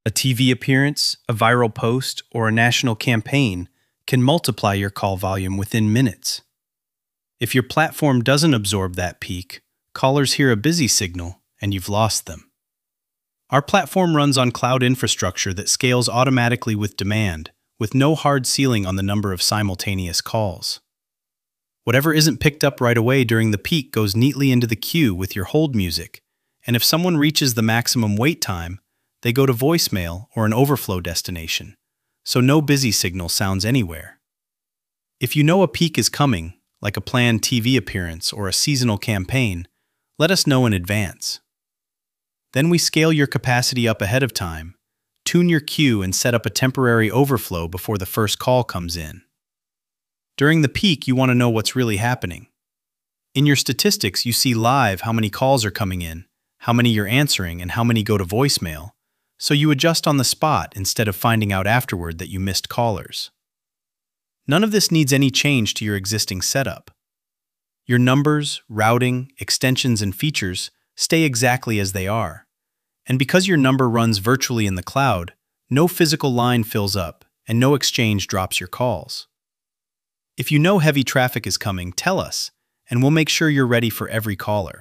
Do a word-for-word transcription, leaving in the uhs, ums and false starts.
A T V appearance, a viral post, or a national campaign can multiply your call volume within minutes. If your platform doesn't absorb that peak, callers hear a busy signal and you've lost them. Our platform runs on cloud infrastructure that scales automatically with demand, with no hard ceiling on the number of simultaneous calls. Whatever isn't picked up right away during the peak goes neatly into the queue with your hold music, and if someone reaches the maximum wait time, they go to voicemail or an overflow destination, so no busy signal sounds anywhere. If you know a peak is coming, like a planned T V appearance or a seasonal campaign, let us know in advance. Then we scale your capacity up ahead of time, tune your queue and set up a temporary overflow before the first call comes in. During the peak, you want to know what's really happening. In your statistics, you see live how many calls are coming in, how many you're answering, and how many go to voicemail, so you adjust on the spot instead of finding out afterward that you missed callers. None of this needs any change to your existing setup. Your numbers, routing, extensions, and features stay exactly as they are. And because your number runs virtually in the cloud, no physical line fills up and no exchange drops your calls. If you know heavy traffic is coming, tell us, and we'll make sure you're ready for every caller.